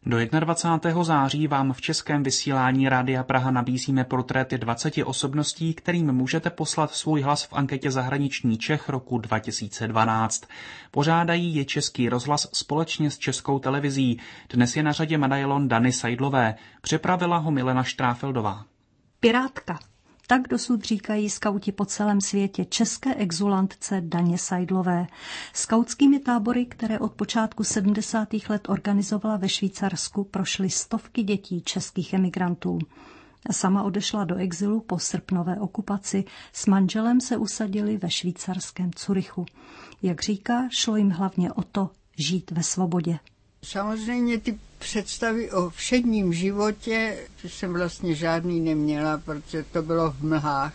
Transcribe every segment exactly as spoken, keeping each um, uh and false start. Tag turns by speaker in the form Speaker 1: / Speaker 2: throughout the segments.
Speaker 1: Do dvacátého prvního září vám v českém vysílání Rádia Praha nabízíme portréty dvaceti osobností, kterým můžete poslat svůj hlas v anketě Zahraniční Čech roku dva tisíce dvanáct. Pořádají je Český rozhlas společně s Českou televizí. Dnes je na řadě medailon Dany Seidlové. Připravila ho Milena Štráfeldová.
Speaker 2: Pirátka. Tak dosud říkají skauti po celém světě české exulantce Daně Seidlové. Skautskými tábory, které od počátku sedmdesátých let organizovala ve Švýcarsku, prošly stovky dětí českých emigrantů. Sama odešla do exilu po srpnové okupaci, s manželem se usadili ve švýcarském Curychu. Jak říká, šlo jim hlavně o to žít ve svobodě.
Speaker 3: Samozřejmě ty představy o všedním životě jsem vlastně žádný neměla, protože to bylo v mlhách.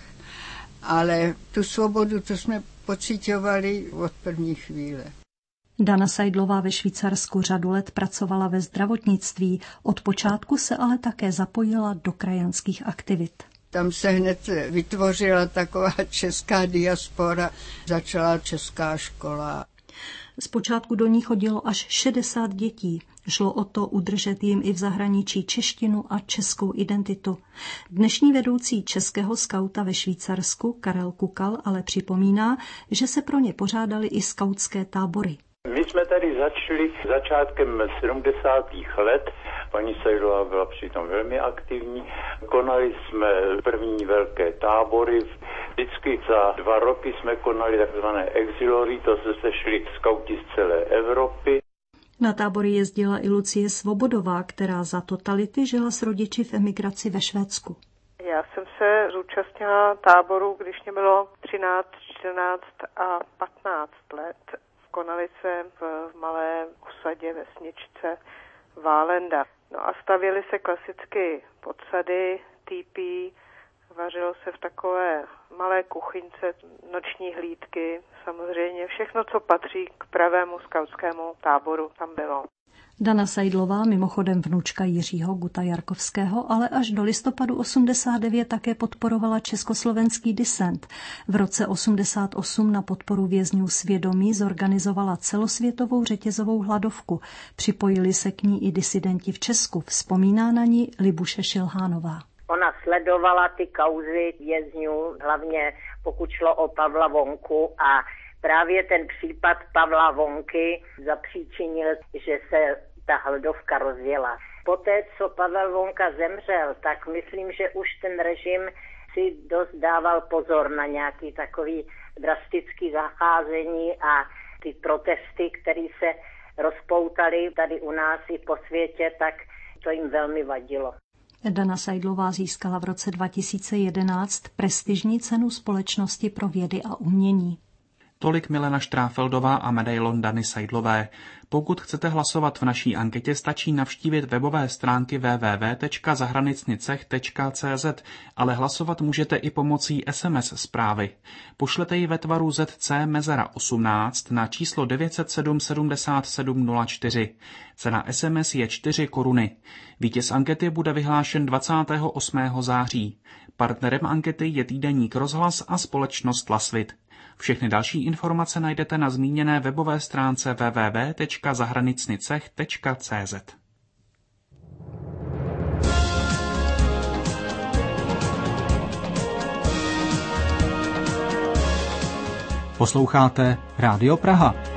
Speaker 3: Ale tu svobodu, to jsme pociťovali od první chvíle.
Speaker 2: Dana Seidlová ve Švýcarsku řadu let pracovala ve zdravotnictví, od počátku se ale také zapojila do krajanských aktivit.
Speaker 3: Tam se hned vytvořila taková česká diaspora, začala česká škola.
Speaker 2: Zpočátku do ní chodilo až šedesát dětí. Šlo o to udržet jim i v zahraničí češtinu a českou identitu. Dnešní vedoucí českého skauta ve Švýcarsku Karel Kukal ale připomíná, že se pro ně pořádaly i skautské tábory.
Speaker 4: My jsme tady začali začátkem sedmdesátých let. Paní Seidlová byla přitom velmi aktivní. Konali jsme první velké tábory. Vždycky za dva roky jsme konali takzvané exilory, to se sešli skauti z celé Evropy.
Speaker 2: Na tábory jezdila i Lucie Svobodová, která za totality žila s rodiči v emigraci ve Švédsku.
Speaker 5: Já jsem se zúčastnila táboru, když mě bylo třináct, čtrnáct a patnáct let. Konali se v malé osadě vesničce Válenda. No a stavěly se klasicky podsady, týpí, vařilo se v takové malé kuchyňce, noční hlídky, samozřejmě všechno, co patří k pravému skautskému táboru, tam bylo.
Speaker 2: Dana Seidlová, mimochodem vnučka Jiřího Guta Jarkovského, ale až do listopadu osmdesát devět také podporovala československý disent. V roce osmdesát osm na podporu vězňů svědomí zorganizovala celosvětovou řetězovou hladovku. Připojili se k ní i disidenti v Česku, vzpomíná na ní Libuše Šilhánová.
Speaker 6: Ona sledovala ty kauzy vězňů, hlavně pokud šlo o Pavla Vonku, a právě ten případ Pavla Vonky zapříčinil, že se ta hladovka rozjela. Poté, co Pavel Vonka zemřel, tak myslím, že už ten režim si dost dával pozor na nějaký takový drastický zacházení a ty protesty, které se rozpoutaly tady u nás i po světě, tak to jim velmi vadilo.
Speaker 2: Dana Seidlová získala v roce dva tisíce jedenáct prestižní cenu Společnosti pro vědy a umění.
Speaker 1: Tolik Milena Štráfeldová a medailon Dany Seidlové. Pokud chcete hlasovat v naší anketě, stačí navštívit webové stránky w w w tečka zahranicnicech tečka c z, ale hlasovat můžete i pomocí es em es zprávy. Pošlete ji ve tvaru Z C mezera osmnáct na číslo devět set sedm sedmdesát sedm nula čtyři. Cena es em es je čtyři koruny. Vítěz ankety bude vyhlášen dvacátého osmého září. Partnerem ankety je týdeník Rozhlas a společnost Lasvit. Všechny další informace najdete na zmíněné webové stránce w w w tečka zahranicnicech tečka c z.
Speaker 7: Posloucháte Rádio Praha.